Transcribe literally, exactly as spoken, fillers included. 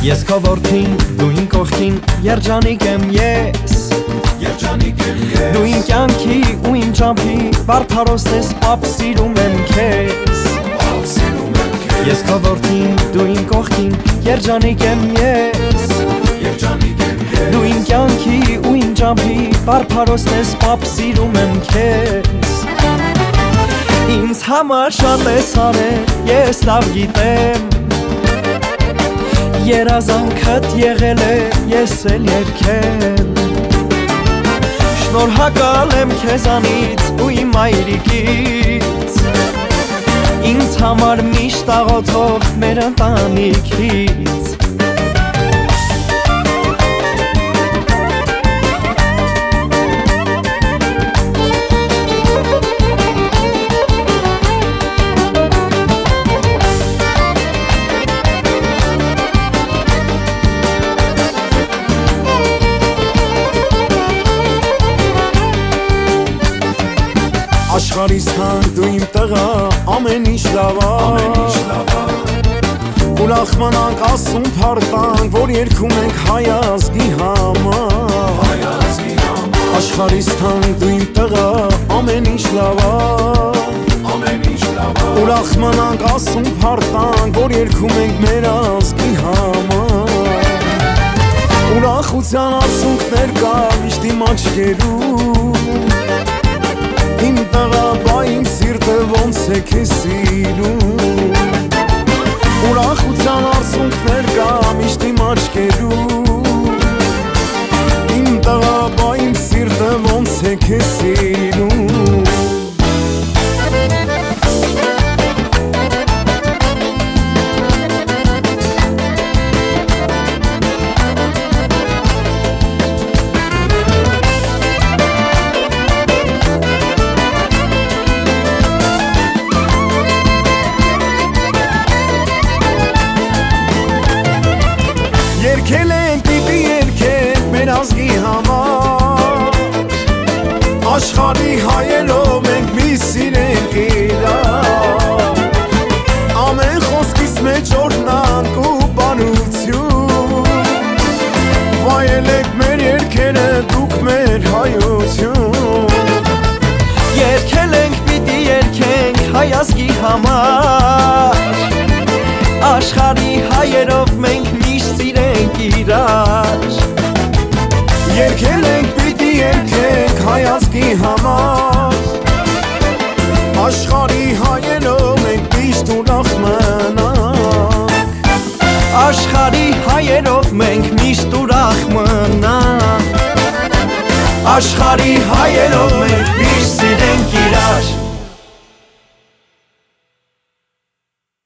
Ես քո որդին, դու իմ կողքին, երջանիկ եմ ես Դու իմ կյանքի ու իմ ճամփի, բարդարոստ ես, պապ սիրում եմ քեզ Ես քո որդին, դու իմ կողքին, երջանիկ եմ ես Դու իմ կյանքի ու իմ ճամփի, բարդարոստ ես, պապ սիրում եմ քեզ Ինձ համար շատ ես արել, ես լավ գիտեմ Երազանքդ եղել է, ես էլ երգեմ Շնորհակալ եմ քեզանից ու իմ մայրիկից Ինձ համար միշտ աղոթող մեր ընտանիքից Աշխարհիս թանկ դու իմ տղա, ամեն ինչ լավ է Ուրախ մնանք ասում փառտանք, որ երգում ենք հայ ազգի համար Աշխարհիս թանկ դու իմ տղա, ամեն ինչ լավ է Ուրախ մնանք ասում փառտանք, որ երգում ենք մեր ազգի համար Ուրախության արցունքներ կա միշտ իմ աչքերում Իմ տղա, բա իմ սիրտը ոնց է քեզ սիրում Ուրախության արցունքներ կա միշտ իմ աչքերում Իմ տղա, բա իմ սիրտը ոնց է քեզ սիրում Երկել ենք պիտի երկենք մեր ազգի համար Աշխարհի հայերով մենք մի սիրենք իրար Ամեն խոսքից մեջ օրհնանք ու բարություն Վայելեք մեր երգերը դուք մեր հայություն Երկել ենք պիտի երկենք հայ ազգի համար Աշխարհի հայերով մենք միշտ սիրենք իրար Երկել ենք պիտի երկենք հայ ազգի համար Աշխարհի հայերով մենք միշտ ուրախ մնանք Աշխարհի հայերով մենք միշտ ուրախ մնանք Աշխարհի հայերով մենք միշտ սիրենք իրար